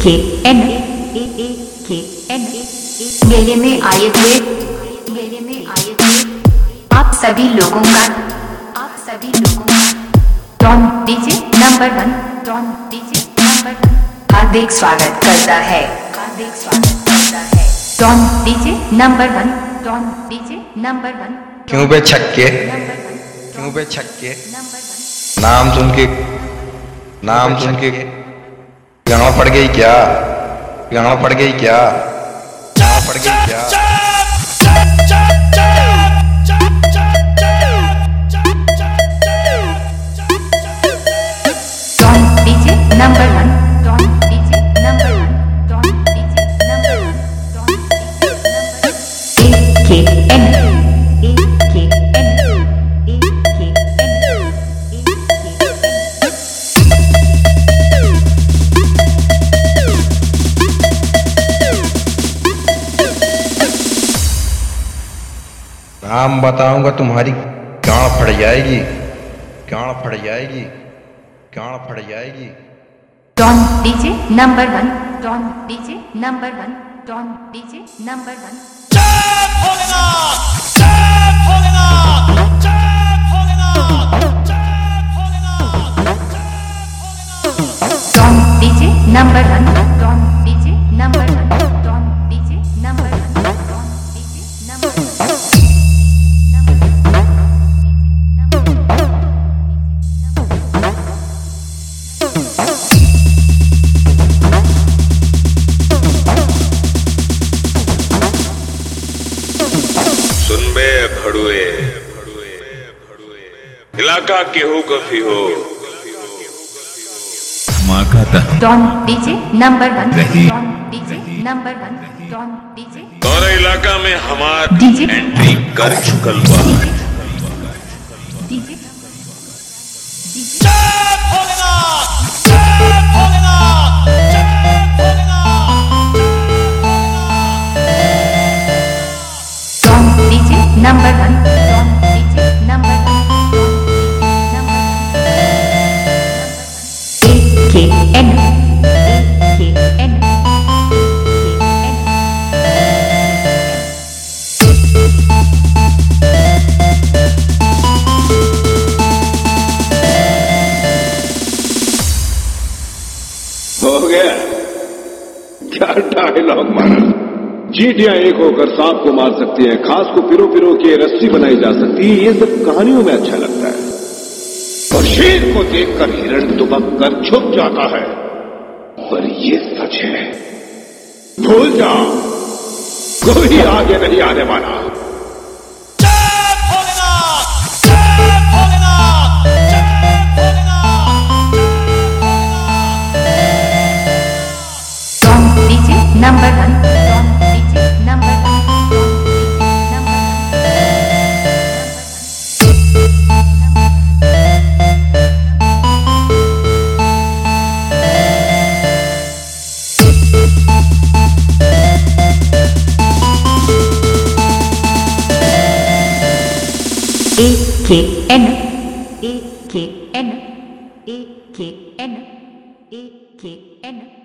के एन मेले में आए हुए आप सभी लोगों का डॉन डीजे नंबर 1 हार्दिक स्वागत करता है डॉन डीजे नंबर 1 क्यों बे छक्के नाम सुन के गाँव पड़ गई क्या डॉन डीजे नंबर 1 के एन नाम बताऊंगा तुम्हारी गाँव फट जाएगी don DJ number 1 don DJ number 1 सुन बे भड़ुए इलाका केहू कफी हो डॉन डीजे नंबर 1 तोरे इलाका में हमार डीजे एंट्री कर चुकल बा डीजे डॉन डीजे नंबर 1 के एन हो गया क्या डायलॉग मारा। चींटियां एक होकर सांप को मार सकती हैं, घास को पिरो पिरो के रस्सी बनाई जा सकती है, ये सब कहानियों में अच्छा लगता है। और शेर को देखकर हिरण दुबक कर छुप जाता है, पर ये सच है। भूल जाओ, कोई आगे नहीं आने वाला। डॉन डीजे नंबर 1 के एन